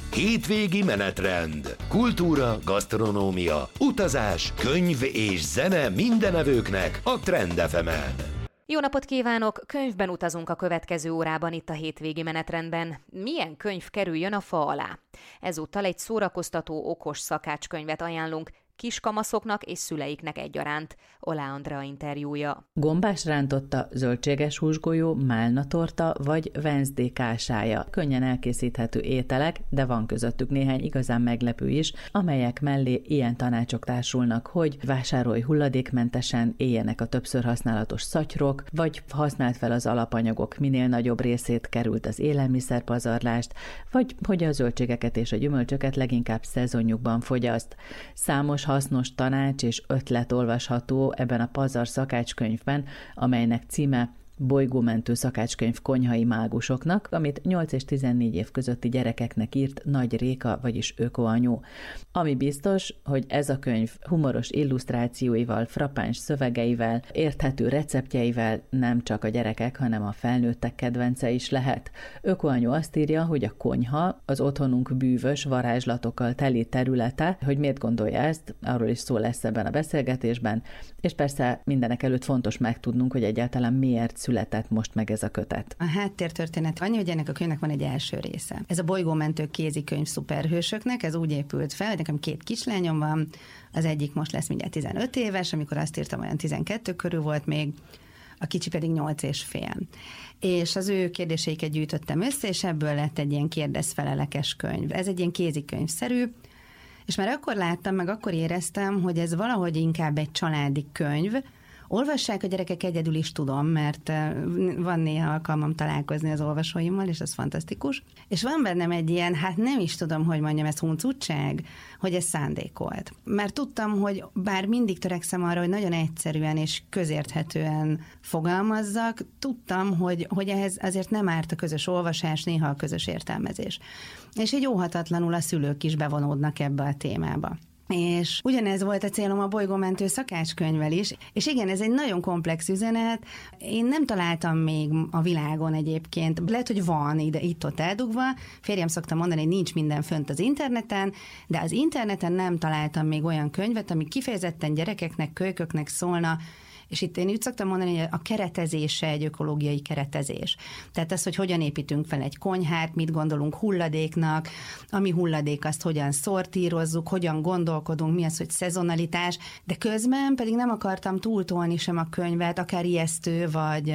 Hétvégi menetrend. Kultúra, gasztronómia, utazás, könyv és zene mindenevőknek a Trend FM-en. Jó napot kívánok! Könyvben utazunk a következő órában itt a hétvégi menetrendben. Milyen könyv kerüljön a fa alá? Ezúttal egy szórakoztató, okos szakácskönyvet ajánlunk, kiskamaszoknak és szüleiknek egyaránt. Olá Andrea interjúja. Gombás rántotta, zöldséges húsgolyó, málnatorta vagy Wednesday kásája. Könnyen elkészíthető ételek, de van közöttük néhány igazán meglepő is, amelyek mellé ilyen tanácsok társulnak, hogy vásárolj hulladékmentesen, éljenek a többször használatos szatyrok, vagy használd fel az alapanyagok minél nagyobb részét, került az élelmiszerpazarlást, vagy hogy a zöldségeket és a gyümölcsöket leginkább szezonjukban fogyaszt. Számos hasznos tanács és ötlet olvasható ebben a pazar szakácskönyvben, amelynek címe Bolygómentő szakácskönyv konyhai mágusoknak, amit 8 és 14 év közötti gyerekeknek írt Nagy Réka, vagyis ökoanyu. Ami biztos, hogy ez a könyv humoros illusztrációival, frappáns szövegeivel, érthető receptjeivel nem csak a gyerekek, hanem a felnőttek kedvence is lehet. Ökoanyu azt írja, hogy a konyha az otthonunk bűvös varázslatokkal teli területe, hogy miért gondolja ezt, arról is szó lesz ebben a beszélgetésben, és persze mindenek előtt fontos megtudnunk, hogy egyáltalán miért született most meg ez a kötet. A háttértörténet annyi, hogy ennek a könyvnek van egy első része. Ez a bolygómentő kézikönyv szuperhősöknek, ez úgy épült fel, hogy nekem 2 kislányom van, az egyik most lesz mindjárt 15 éves, amikor azt írtam, olyan 12 körül volt még, a kicsi pedig 8 és fél. És az ő kérdéseiket gyűjtöttem össze, és ebből lett egy ilyen kérdezfelelekes könyv. Ez egy ilyen kézikönyvszerű, és már akkor láttam, meg akkor éreztem, hogy ez valahogy inkább egy családi könyv. Olvassák a gyerekek, egyedül is tudom, mert van néha alkalmam találkozni az olvasóimmal, és ez fantasztikus. És van bennem egy ilyen, hát nem is tudom, hogy mondjam, ez huncutság, hogy ez szándékolt. Mert tudtam, hogy bár mindig törekszem arra, hogy nagyon egyszerűen és közérthetően fogalmazzak, tudtam, hogy ehhez azért nem árt a közös olvasás, néha a közös értelmezés. És így óhatatlanul a szülők is bevonódnak ebbe a témába. És ugyanez volt a célom a bolygómentő szakácskönyvvel is, és igen, ez egy nagyon komplex üzenet. Én nem találtam még a világon egyébként, lehet, hogy van itt-ott eldugva, férjem szokta mondani, hogy nincs minden fönt az interneten, de az interneten nem találtam még olyan könyvet, ami kifejezetten gyerekeknek, kölyköknek szólna, és itt én úgy szoktam mondani, hogy a keretezése egy ökológiai keretezés. Tehát az, hogy hogyan építünk fel egy konyhát, mit gondolunk hulladéknak, ami hulladék, azt hogyan szortírozzuk, hogyan gondolkodunk, mi az, hogy szezonalitás, de közben pedig nem akartam túltolni sem a könyvet, akár ijesztő,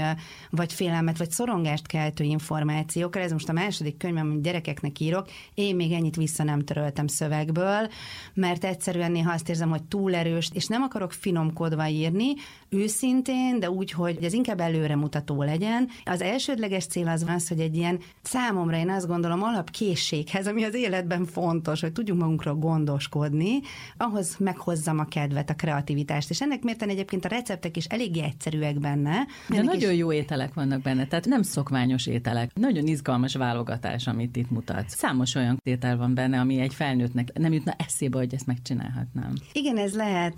vagy félelmet, vagy szorongást keltő információkkal. Ez most a második könyvem, amit gyerekeknek írok, én még ennyit vissza nem töröltem szövegből, mert egyszerűen néha azt érzem, hogy túl erős, és nem akarok finomkodva írni, őszintén, de úgy, hogy ez inkább előremutató legyen. Az elsődleges cél az, hogy egy ilyen számomra én azt gondolom alapkészséghez, ami az életben fontos, hogy tudjunk magunkról gondoskodni, ahhoz meghozzam a kedvet, a kreativitást. És ennek mérten egyébként a receptek is eléggé egyszerűek benne. De nagyon jó ételek vannak benne, tehát nem szokványos ételek. Nagyon izgalmas válogatás, amit itt mutatsz. Számos olyan étel van benne, ami egy felnőttnek nem jutna eszébe, hogy ezt megcsinálhatnám. Igen, ez lehet.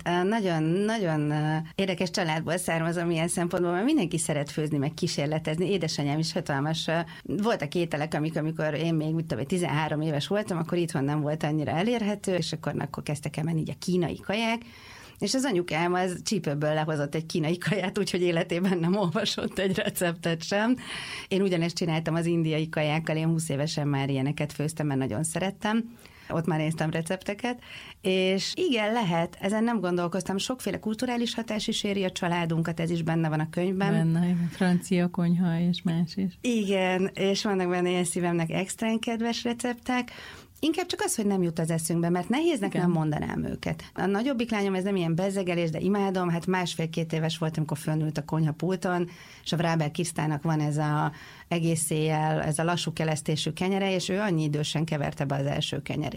Nagyon érdekes családból származom ilyen szempontból, mert mindenki szeret főzni, meg kísérletezni. Édesanyám is hatalmas. Voltak ételek, amikor én még 13 éves voltam, akkor itthon nem volt annyira elérhető, és akkor kezdtek el menni így a kínai kaják, és az anyukám az csípőből lehozott egy kínai kaját, úgyhogy életében nem olvasott egy receptet sem. Én ugyanezt csináltam az indiai kajákkal, én 20 évesen már ilyeneket főztem, mert nagyon szerettem. Ott már néztem recepteket, és igen, lehet, ezen nem gondolkoztam, sokféle kulturális hatás is éri a családunkat, ez is benne van a könyvben. Benne, francia konyha és más is. Igen, és vannak benne ilyen szívemnek extrán kedves receptek, inkább csak az, hogy nem jut az eszünkbe, mert nehéznek nem mondanám őket. A nagyobbik lányom, ez nem ilyen bezzegelés, de imádom, hát 1,5-2 éves volt, amikor fölnült a konyhapulton, és a Vráber Krisztának van ez a egész éjjel, ez a lassú kelesztésű kenyere, és ő annyi idősen keverte be az első kenyerét.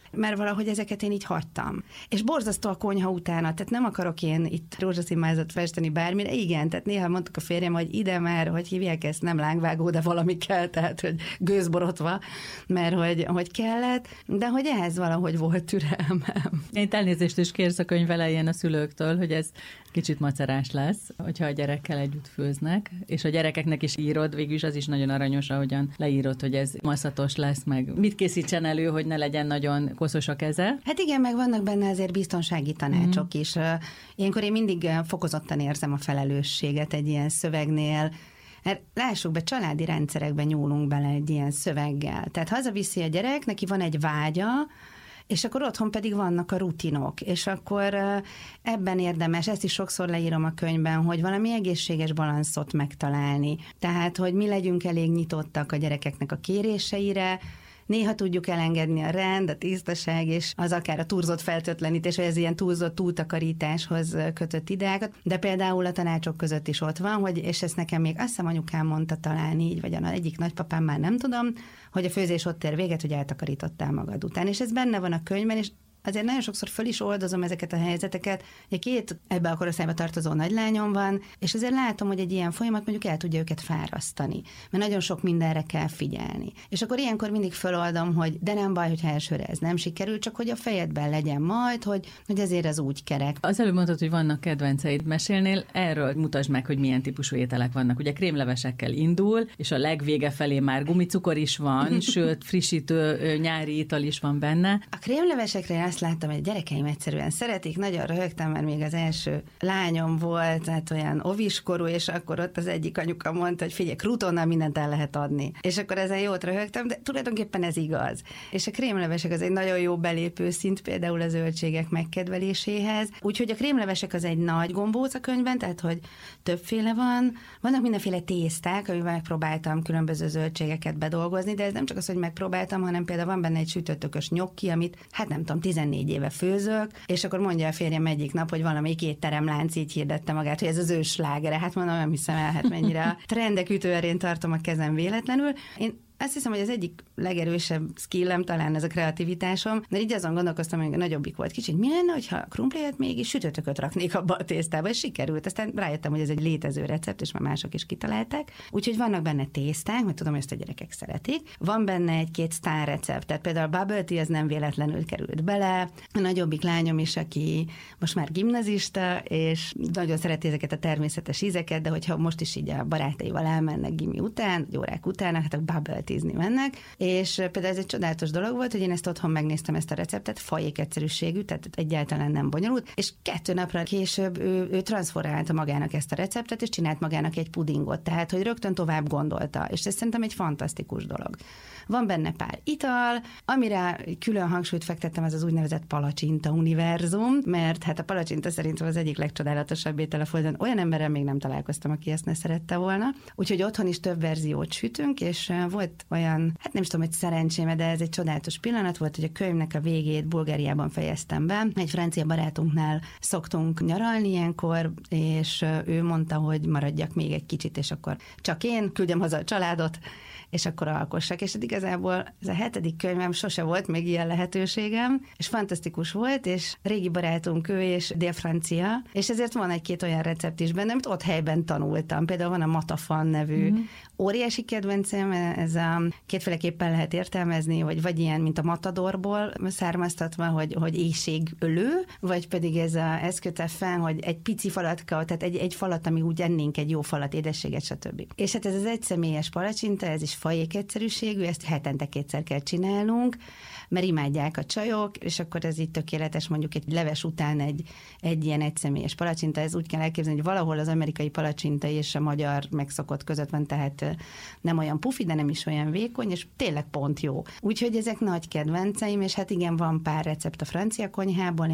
mert valahogy ezeket én így hagytam. És borzasztó a konyha utána, tehát nem akarok én itt rózsaszín mázat festeni bármire, igen, tehát néha mondtuk a férjem, hogy ide már, hogy hívják ezt, nem lángvágó, de valami kell, tehát hogy gőzborotva, mert hogy kellett, de hogy ehhez valahogy volt türelmem. Én elnézést is kérsz a könyv elején a szülőktől, hogy ez kicsit macerás lesz, hogyha a gyerekkel együtt főznek, és a gyerekeknek is írod, végülis az is nagyon aranyos, ahogyan leírod, hogy ez maszatos lesz, meg mit készítsen elő, hogy ne legyen nagyon koszos a keze. Hát igen, meg vannak benne azért biztonsági tanácsok is. Ilyenkor én mindig fokozottan érzem a felelősséget egy ilyen szövegnél, mert lássuk be, családi rendszerekben nyúlunk bele egy ilyen szöveggel. Tehát hazaviszi a gyerek, neki van egy vágya, és akkor otthon pedig vannak a rutinok, és akkor ebben érdemes, ezt is sokszor leírom a könyvben, hogy valami egészséges balanszot megtalálni. Tehát, hogy mi legyünk elég nyitottak a gyerekeknek a kéréseire, néha tudjuk elengedni a rend, a tisztaság, és az akár a túlzott feltöltlenítés, vagy ez ilyen túlzott túltakarításhoz kötött ideákat, de például a tanácsok között is ott van, hogy, és ezt nekem még azt hiszem anyukám mondta talán így, vagy egyik nagypapám, már nem tudom, hogy a főzés ott ér véget, hogy eltakarítottál magad után. És ez benne van a könyvben, és azért nagyon sokszor föl is oldozom ezeket a helyzeteket. Két ebbe a korosztályba tartozó nagylányom van, és azért látom, hogy egy ilyen folyamat mondjuk el tudja őket fárasztani, mert nagyon sok mindenre kell figyelni. És akkor ilyenkor mindig föloldom, hogy de nem baj, hogyha elsőre ez nem sikerül, csak hogy a fejedben legyen majd, hogy ezért az úgy kerek. Az előbb mondtad, hogy vannak kedvenceid. Mesélnél erről, mutasd meg, hogy milyen típusú ételek vannak. Ugye krémlevesekkel indul, és a legvége felé már gumicukor is van, sőt, frissítő nyári ital is van benne. A krémlevesekre azt láttam, hogy gyerekeim egyszerűen szeretik, nagyon röhögtem, mert még az első lányom volt, tehát olyan oviskorú, és akkor ott az egyik anyuka mondta, hogy figyelj, krutonnal mindent el lehet adni. És akkor ezen jót röhögtem, de tulajdonképpen ez igaz. És a krémlevesek az egy nagyon jó belépő szint például a zöldségek megkedveléséhez. Úgyhogy a krémlevesek az egy nagy gombóc a könyvben, tehát hogy többféle van. Vannak mindenféle tészták, amivel megpróbáltam különböző zöldségeket bedolgozni, de ez nem csak az, hogy megpróbáltam, hanem például van benne egy sütőtökös nyokki, amit hát nem tudom, 14 éve főzök, és akkor mondja a férjem egyik nap, hogy valamelyik étteremlánc így hirdette magát, hogy ez az ő slágere. Hát mondom, nem hiszem el, hát mennyire a trendek ütőerén tartom a kezem véletlenül. Én azt hiszem, hogy az egyik legerősebb skillem talán ez a kreativitásom, de így azon gondolkoztam, hogy a nagyobbik volt kicsit. Mi lenne, hogyha a krumpliát mégis sütőtököt raknék abba a tésztába, és sikerült. Aztán rájöttem, hogy ez egy létező recept, és már mások is kitalálták. Úgyhogy vannak benne tészták, mert tudom, hogy ezt a gyerekek szeretik. Van benne egy-két sztár recept, tehát például a bubble tea, ez nem véletlenül került bele. A nagyobbik lányom is, aki most már gimnazista, és nagyon szereti ezeket a természetes ízeket, de hogyha most is így a barátaival elmennek gimi után, órák után, hát a bubble tea-zni mennek, és például ez egy csodálatos dolog volt, hogy én ezt otthon megnéztem, ezt a receptet, fajék egyszerűségű, tehát egyáltalán nem bonyolult, és 2 napra később ő transformálta magának ezt a receptet, és csinált magának egy pudingot, tehát hogy rögtön tovább gondolta, és ez szerintem egy fantasztikus dolog. Van benne pár ital, amire külön hangsúlyt fektettem, az úgynevezett palacsinta univerzum, mert hát a palacsinta szerintem az egyik legcsodálatosabb étel a földön. Olyan emberrel még nem találkoztam, aki ezt ne szerette volna. Úgyhogy otthon is több verziót sütünk, és volt olyan, hát nem is tudom, hogy szerencsém, de ez egy csodálatos pillanat volt, hogy a könyvnek a végét Bulgáriában fejeztem be. Egy francia barátunknál szoktunk nyaralni ilyenkor, és ő mondta, hogy maradjak még egy kicsit, és akkor csak én küldjem haza a családot, és akkor alkossak. És igazából ez a 7. könyvem, sose volt még ilyen lehetőségem, és fantasztikus volt, és régi barátunk ő, és dél-francia, és ezért van egy-két olyan recept is benne, amit ott helyben tanultam. Például van a Matafan nevű óriási kedvencem, ez a kétféleképpen lehet értelmezni, vagy ilyen, mint a matadorból származtatva, hogy éhségölő, vagy pedig ez kötve fel, hogy egy pici falatka, tehát egy falat, ami úgy ennénk, egy jó falat, édességet, stb. És hát ez az egyszemélyes palacsinta, ez is fajék egyszerűségű, ezt hetente 2-szer kell csinálnunk, mert imádják a csajok, és akkor ez így tökéletes, mondjuk egy leves után egy ilyen egyszemélyes palacsinta, ez úgy kell elképzelni, hogy valahol az amerikai palacsinta és a magyar megszokott között van, tehát nem olyan pufi, de nem is olyan vékony, és tényleg pont jó. Úgyhogy ezek nagy kedvenceim, és hát igen, van pár recept a francia konyhából, én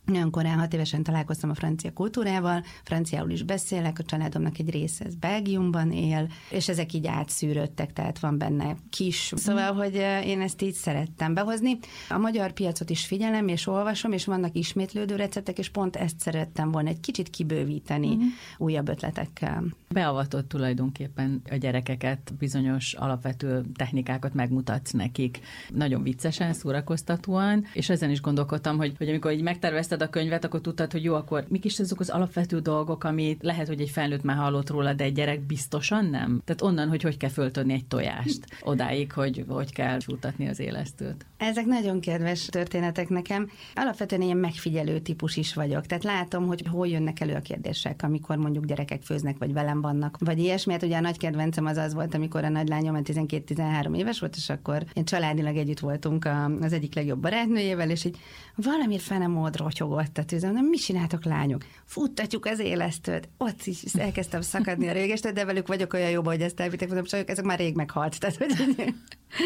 Nagyon korán, 6 évesen találkoztam a francia kultúrával, franciául is beszélek, a családomnak egy része ez Belgiumban él, és ezek így átszűrődtek, tehát van benne kis. Szóval, hogy én ezt így szerettem behozni. A magyar piacot is figyelem, és olvasom, és vannak ismétlődő receptek, és pont ezt szerettem volna egy kicsit kibővíteni újabb ötletekkel. Beavatott tulajdonképpen a gyerekeket, bizonyos alapvető technikákat megmutatsz nekik. Nagyon viccesen, szórakoztatóan, és ezen is gondolkodtam, hogy amikor így megtervezted a könyvet, akkor tudtad, hogy jó, akkor mik is azok az alapvető dolgok, amit lehet, hogy egy felnőtt már hallott róla, de egy gyerek biztosan nem? Tehát onnan, hogy kell föltörni egy tojást, odáig, hogy kell futatni az élesztőt. Ezek nagyon kedves történetek nekem. Alapvetően ilyen megfigyelő típus is vagyok. Tehát látom, hogy hol jönnek elő a kérdések, amikor mondjuk gyerekek főznek, vagy velem vannak, vagy ilyesmi. Hát ugye a nagy kedvencem az volt, amikor a nagylányom 12-13 éves volt, és akkor én családilag együtt voltunk az egyik legjobb barátnőjével, és így valamiért fel nem old rotyogott a tűzön. Nem, mit csináltok, lányok? Futtatjuk az élesztőt. Ott is elkezdtem szakadni a régestől, de velük vagyok olyan jobban, hogy ezt elvittek, mondom, csak ezek már rég meghalt. Tehát, hogy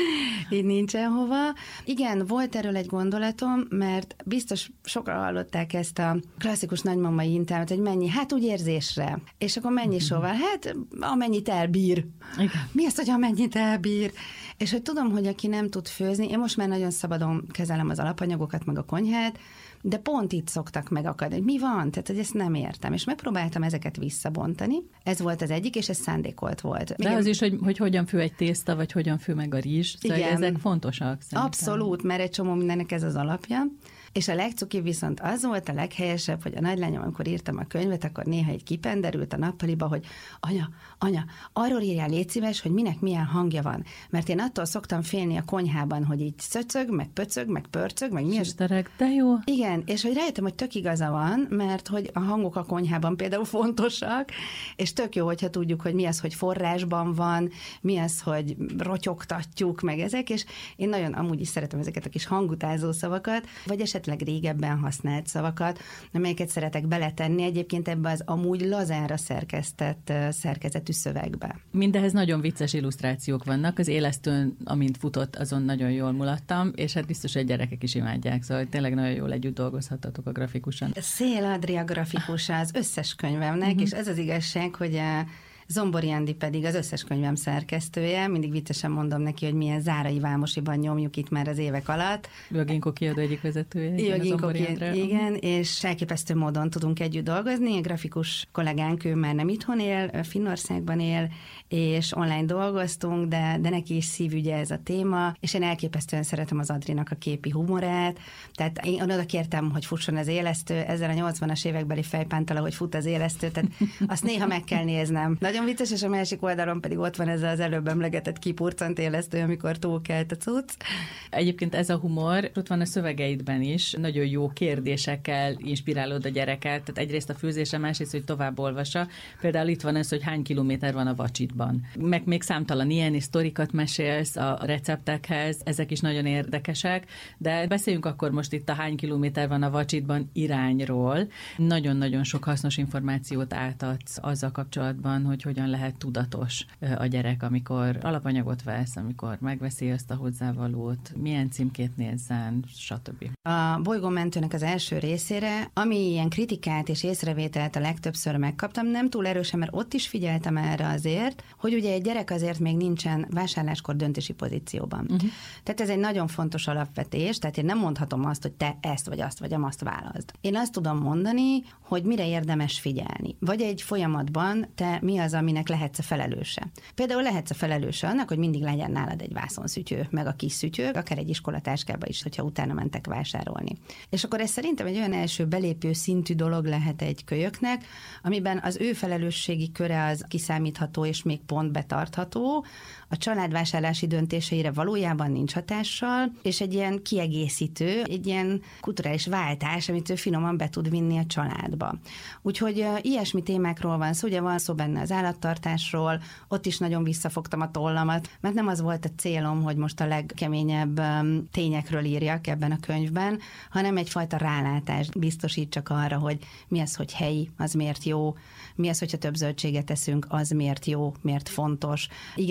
így nincsen hova. Igen, volt erről egy gondolatom, mert biztos sokan hallották ezt a klasszikus nagymamai intelmet, hogy mennyi, hát úgy érzésre. És akkor mennyi sóval? Hát amennyit elbír. Igen. Mi az, hogy amennyit elbír? És hogy tudom, hogy aki nem tud főzni, én most már nagyon szabadon kezelem az alapanyagokat, meg a konyhát, de pont itt szoktak megakadni, hogy mi van, tehát hogy ezt nem értem. És megpróbáltam ezeket visszabontani. Ez volt az egyik, és ez szándékolt volt. De az is, hogy hogyan fő egy tészta, vagy hogyan fő meg a rizs. Szóval ezek fontosak szerintem. Abszolút, mert egy csomó mindennek ez az alapja. És a legcukibb viszont az volt a leghelyesebb, hogy a nagylányom, amikor írtam a könyvet, akkor néha egy kipenderült a nappaliba, hogy anya, arról írjál, légy szíves, hogy minek milyen hangja van. Mert én attól szoktam félni a konyhában, hogy így szöcög, meg pöcög, meg pörcög, meg mi az. De jó. Igen, és hogy rájöttem, hogy tök igaza van, mert hogy a hangok a konyhában például fontosak, és tök jó, hogyha tudjuk, hogy mi az, hogy forrásban van, mi az, hogy rotyogtatjuk, meg ezek, és én nagyon amúgy is szeretem ezeket a kis hangutázó szavakat, vagy esetleg régebben használt szavakat, amelyeket szeretek beletenni egyébként ebbe az amúgy lazánra szerkesztett szerkezetű szövegbe. Mindehez nagyon vicces illusztrációk vannak, az élesztőn, amint futott, azon nagyon jól mulattam, és hát biztos, hogy gyerekek is imádják, szóval tényleg nagyon jól együtt dolgozhatatok a grafikusan. Szél Adria grafikusa az összes könyvemnek, és ez az igazság, hogy Zombori Andi pedig az összes könyvem szerkesztője, mindig viccesen mondom neki, hogy milyen Zárai Vámosiban nyomjuk itt már az évek alatt. Ő a Ginkgo kiadó egyik vezetője. Igen, és elképesztő módon tudunk együtt dolgozni. A grafikus kollégánk, ő már nem itthon él, Finnországban él, és online dolgoztunk, de neki is szívügye ez a téma, és én elképesztően szeretem az Adrinak a képi humorát, tehát én oda kértem, hogy fusson az élesztő, ezzel a 80-as évekbeli fejpántal, hogy fut az élesztő, tehát azt néha meg kell néznem. Nagyon vicces, és a másik oldalon pedig ott van ez az előbb emlegetett kipurcant élesztő, amikor túlkelt a cucc. Egyébként ez a humor ott van a szövegeidben is, nagyon jó kérdésekkel inspirálod a gyereket, tehát egyrészt a főzése, másrészt, hogy tovább olvassa. Például itt van ez, hogy hány kilométer van a Vacsitban. Meg még számtalan ilyen sztorikat mesélsz a receptekhez, ezek is nagyon érdekesek, de beszéljünk akkor most itt a hány kilométer van a Vacsitban irányról. Nagyon-nagyon sok hasznos információt átadsz azzal kapcsolatban, hogy hogyan lehet tudatos a gyerek, amikor alapanyagot vesz, amikor megveszi azt a hozzávalót, milyen címkét nézzen, stb. A bolygómentőnek az első részére, ami ilyen kritikát és észrevételt a legtöbbször megkaptam, nem túl erősen, mert ott is figyeltem erre azért, hogy ugye egy gyerek azért még nincsen vásárláskor döntési pozícióban. Tehát ez egy nagyon fontos alapvetés, tehát én nem mondhatom azt, hogy te ezt vagy azt vagy azt válaszd. Én azt tudom mondani, hogy mire érdemes figyelni. Vagy egy folyamatban te mi az, aminek lehetsz a felelőse. Például lehetsz a felelőse annak, hogy mindig legyen nálad egy vászonszütyő, meg a kis szütyő, akár egy iskolatáskába is, hogyha utána mentek vásárolni. És akkor ez szerintem egy olyan első belépő szintű dolog lehet egy kölyöknek, amiben az ő felelősségi köre az kiszámítható és még pont betartható, a családvásárlási döntéseire valójában nincs hatással, és egy ilyen kiegészítő, egy ilyen kulturális váltás, amit ő finoman be tud vinni a családba. Úgyhogy ilyesmi témákról van szó, ugye van szó benne az állattartásról, ott is nagyon visszafogtam a tollamat, mert nem az volt a célom, hogy most a legkeményebb tényekről írjak ebben a könyvben, hanem egyfajta rálátást biztosítsak arra, hogy mi az, hogy helyi, az miért jó, mi az, hogyha több zöldséget eszünk, az miért jó, miért fontos. Igen, hány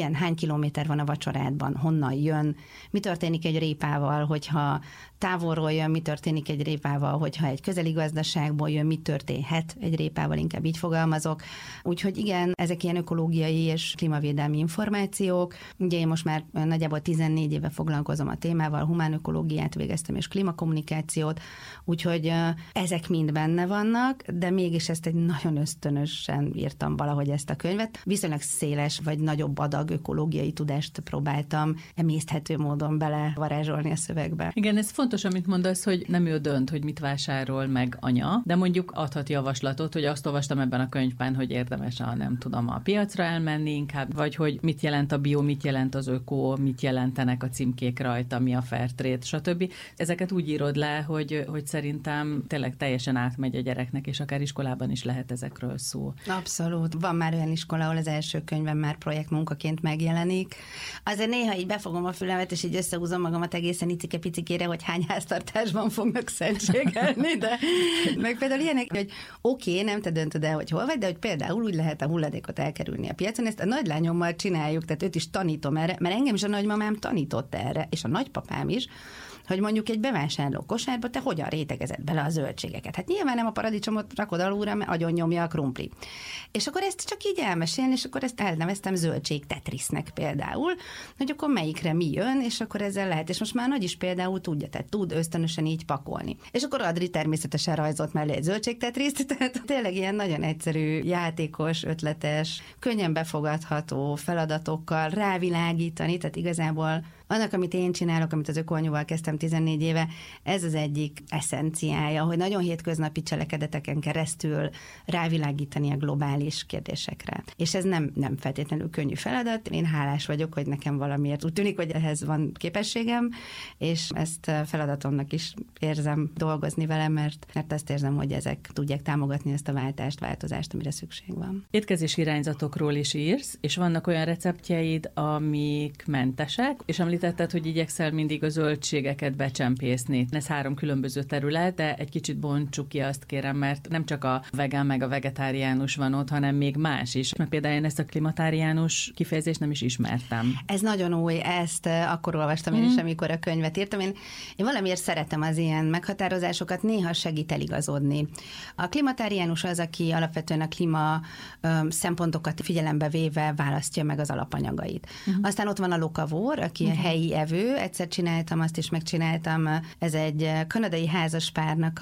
kilométer van a vacsorádban, honnan jön, mi történik egy répával, hogyha távolról jön, mi történik egy répával, hogyha egy közeli gazdaságból jön, mi történhet egy répával, inkább így fogalmazok. Úgyhogy igen, ezek ilyen ökológiai és klímavédelmi információk. Ugye én most már nagyjából 14 éve foglalkozom a témával, humán ökológiát végeztem és klímakommunikációt, úgyhogy ezek mind benne vannak, de mégis ezt egy nagyon ösztönösen írtam valahogy ezt a könyvet. Viszonylag széles vagy nagyobb adag ökológiai tudást próbáltam emészthető módon belevarázsolni a szövegbe. Igen, ez fontos, amit mondasz, hogy nem ő dönt, hogy mit vásárol meg anya, de mondjuk adhat javaslatot, hogy azt olvastam ebben a könyvben, hogy érdemes a piacra elmenni inkább, vagy hogy mit jelent a bio, mit jelent az öko, mit jelentenek a címkék rajta, mi a fair trade, stb. Ezeket úgy írod le, hogy szerintem tényleg teljesen átmegy a gyereknek, és akár iskolában is lehet ezekről szó. Abszolút. Van már olyan iskola, ahol az első könyvem már projektmunkaként megjelenik. Azért néha így befogom a fülemet, és így összehúzom magamat egészen icike-picikére, hogy hány háztartásban fognak szentségelni, de meg például ilyenek, hogy oké, nem te döntöd el, hogy hol vagy, de hogy például úgy lehet a hulladékot elkerülni a piacon, ezt a nagylányommal csináljuk, tehát őt is tanítom erre, mert engem is a nagymamám tanított erre, és a nagypapám is, hogy mondjuk egy bevásárló kosárba te hogyan rétegezed bele a zöldségeket. Hát nyilván nem a paradicsomot rakod alulra, mert agyon nyomja a krumpli. És akkor ezt csak így elmesélni, és akkor ezt elneveztem zöldség Tetrisnek például, hogy akkor melyikre mi jön, és akkor ezzel lehet. És most már nagy is például tudja, tehát tud ösztönösen így pakolni. És akkor Adri természetesen rajzolt mellé egy zöldség Tetriszt, tehát tényleg ilyen nagyon egyszerű, játékos, ötletes, könnyen befogadható feladatokkal rávilágítani, tehát igazából annak, amit én csinálok, amit az ökoanyúval kezdtem 14 éve, ez az egyik eszenciája, hogy nagyon hétköznapi cselekedeteken keresztül rávilágítani a globális kérdésekre. És ez nem feltétlenül könnyű feladat. Én hálás vagyok, hogy nekem valamiért úgy tűnik, hogy ehhez van képességem, és ezt feladatomnak is érzem dolgozni vele, mert azt érzem, hogy ezek tudják támogatni ezt a változást, amire szükség van. Étkezési irányzatokról is írsz, és vannak olyan receptjeid, amik mentesek, és említetted, hogy igyekszel mindig a zöldségeket becsempészni. Ez 3 különböző terület, de egy kicsit bontsuk ki, azt kérem, mert nem csak a vegán meg a vegetáriánus van ott, hanem még más is. Mert például én ezt a klimatáriánus kifejezést nem is ismertem. Ez nagyon új, ezt akkor olvastam én is, amikor a könyvet írtam. Én valamiért szeretem az ilyen meghatározásokat, néha segít eligazodni. A klimatáriánus az, aki alapvetően a klíma szempontokat figyelembe véve választja meg az alapanyagait. Aztán ott van a lokavór, aki helyi evő, egyszer csináltam, azt is megcsináltam, ez egy kanadai házaspárnak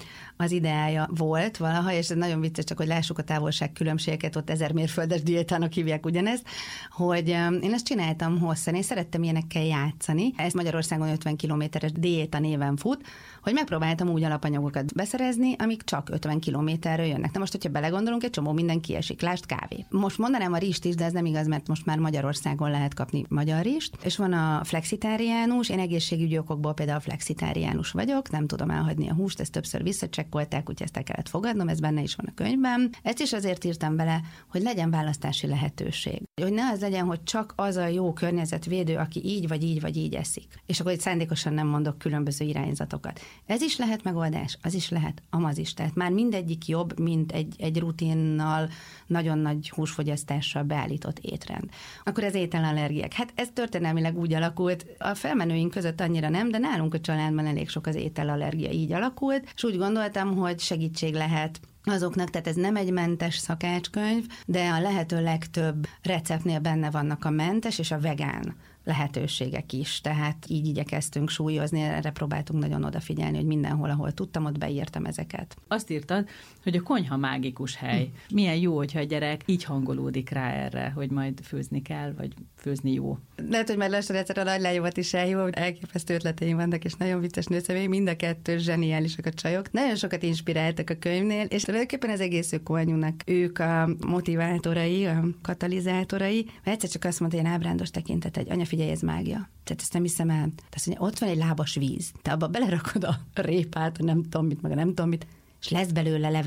az ideája volt valaha, és ez nagyon vicces, csak hogy lássuk a távolságkülönbségeket, ott 1000 mérföldes diétának hívják ugyanezt, hogy én ezt csináltam hosszan, én szerettem ilyenekkel játszani, ez Magyarországon 50 kilométeres diéta néven fut, hogy megpróbáltam úgy alapanyagokat beszerezni, amik csak 50 kilométerről jönnek. Na most, hogyha belegondolunk, egy csomó minden kiesik, lásd kávé. Most mondanám a rizst is, de ez nem igaz, mert most már Magyarországon lehet kapni magyar rizst, és van a flexitáriánus, én egészségügyi okokból például flexitáriánus vagyok, nem tudom elhagyni a húst, ezt többször visszacsekkolták, úgyhogy ezt el kellett fogadnom, ez benne is van a könyvben. Ezt is azért írtam bele, hogy legyen választási lehetőség. Hogy ne az legyen, hogy csak az a jó környezetvédő, aki így vagy így eszik. És akkor itt szándékosan nem mondok különböző irányzatokat. Ez is lehet megoldás, az is lehet, amaz is. Tehát már mindegyik jobb, mint egy rutinnal, nagyon nagy húsfogyasztással beállított étrend. Akkor az ételallergiák. Hát ez történelmileg úgy alakult, a felmenőink között annyira nem, de nálunk a családban elég sok az ételallergia így alakult, és úgy gondoltam, hogy segítség lehet azoknak, tehát ez nem egy mentes szakácskönyv, de a lehető legtöbb receptnél benne vannak a mentes és a vegán lehetőségek is, tehát így igyekeztünk súlyozni, erre próbáltunk nagyon odafigyelni, hogy mindenhol, ahol tudtam, ott beírtam ezeket. Azt írtad, hogy a konyha mágikus hely. Milyen jó, hogyha a gyerek így hangolódik rá erre, hogy majd főzni kell, vagy főzni jó. Lehet, hogy már lassan egyszer a nagylányomat is elhívom, elképesztő ötleteim vannak, és nagyon vicces nőszemély, mind a kettő zseniálisak a csajok. Nagyon sokat inspiráltak a könyvnél, és tulajdonképpen az egész ökoanyúnak ők a motivátorai, a katalizátorai. Mert egyszer csak azt mondta, ilyen ábrándos tekintet, egy anya, figyelj, ez mágia. Tehát ezt nem hiszem el. Tehát mondja, ott van egy lábas víz, te abba belerakod a répát, a nem tudom mit, meg a nem tudom mit, és lesz belőle leves.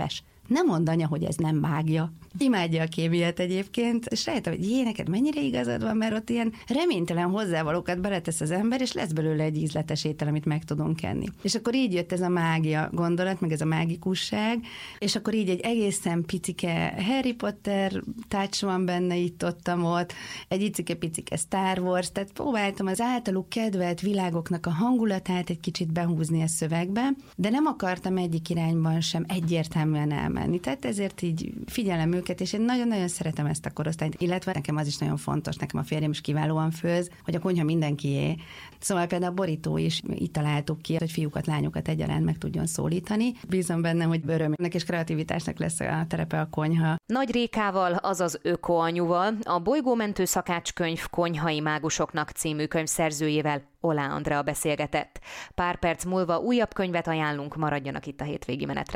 nem mondd anya, hogy ez nem mágia. Imádja a kémiát egyébként, és rájöttem, hogy neked mennyire igazad van, mert ott ilyen reménytelen hozzávalókat beletesz az ember, és lesz belőle egy ízletes étel, amit meg tudunk enni. És akkor így jött ez a mágia gondolat, meg ez a mágikusság, és akkor így egy egészen picike Harry Potter touch van benne, ott, egy icike-picike Star Wars, tehát próbáltam az általuk kedvelt világoknak a hangulatát egy kicsit behúzni a szövegbe, de nem akartam egyik irányban sem egyértelműen elmenni. Tehát ezért így figyelem őket, és én nagyon-nagyon szeretem ezt a korosztályt, illetve nekem az is nagyon fontos, nekem a férjem is kiválóan főz, hogy a konyha mindenkié. Szóval például a borító is itt találtuk ki, hogy fiúkat, lányokat egyaránt meg tudjon szólítani. Bízom benne, hogy örömnek és kreativitásnak lesz a terepe a konyha. Nagy Rékával, azaz Ökoanyuval, a Bolygómentő szakácskönyv Konyhai mágusoknak című könyv szerzőjével, Olá Andrea beszélgetett. Pár perc múlva újabb könyvet ajánlunk, maradjanak itt a Hétvégi Menetrenden.